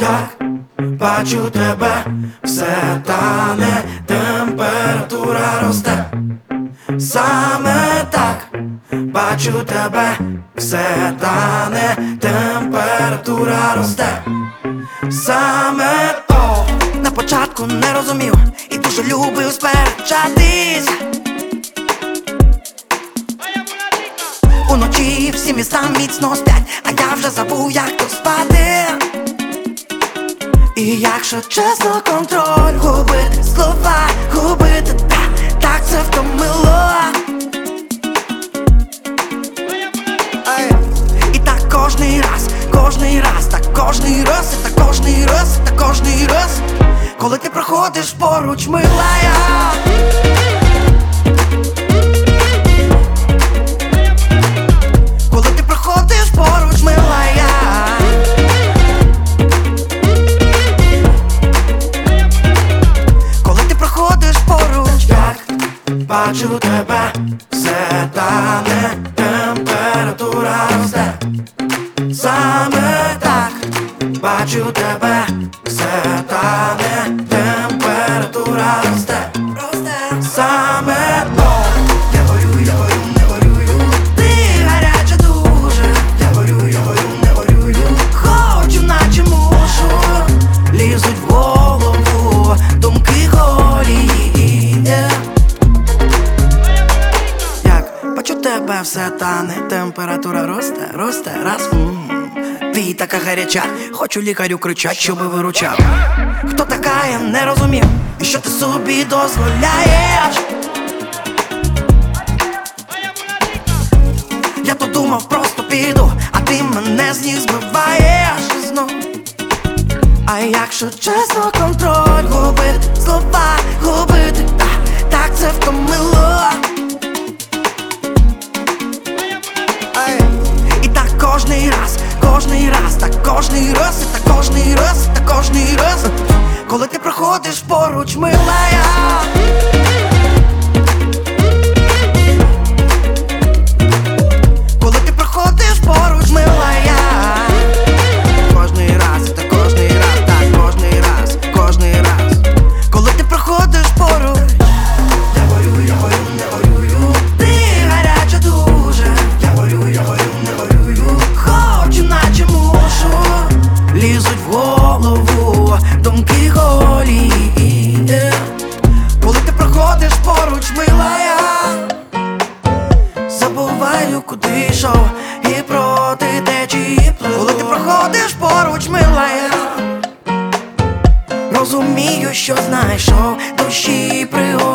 Як бачу тебе, все тане, температура росте. Саме так, бачу тебе, все тане, температура росте. Саме на початку не розумів і дуже любив сперечатись. Уночі всі міста міцно сплять, а я вже забув, як тут спати. І якщо чесно, контроль губити, слова губити, так це втомило. І так кожний раз, так кожний раз, і так кожний раз, так кожний раз, коли ти проходиш поруч, милая. Коли ти проходиш поруч, милая. Коли ти проходиш поруч, як бачу тебе, все тане, температура росте. Саме так, бачу тебе, все тане, температура росте. Саме я горю, не горюю. Ти гаряча дуже. Я горю, не горюю. Хочу, наче мушу. Лізуть в голову думки голі. Як бачу тебе, все тане, температура росте, росте, раз. Ти така гаряча, хочу лікарю кричать, щоби виручав. Хто така, я не розумів, і що ти собі дозволяєш? Я то думав, просто піду, а ти мене з ніг збиваєш знов. А якщо чесно, контроль губити, слова губити, так це втомило. І так кожний раз, так кожний раз, і так кожний раз, так кожний раз, коли ти проходиш поруч, милая. Коли ти проходиш поруч, милая. Кожний раз, і так кожний раз, так кожний раз, кожний раз, коли ти проходиш поруч. Я горю, не горюю. Ти гаряча дуже. Я горю, не горюю. Хочу, наче мушу. Лізуть в голову думки голі. Коли ти проходиш поруч, милая. Забуваю, куди йшов і проти течії плив. Коли ти проходиш поруч, милая. Розумію, що знайшов душі пригод.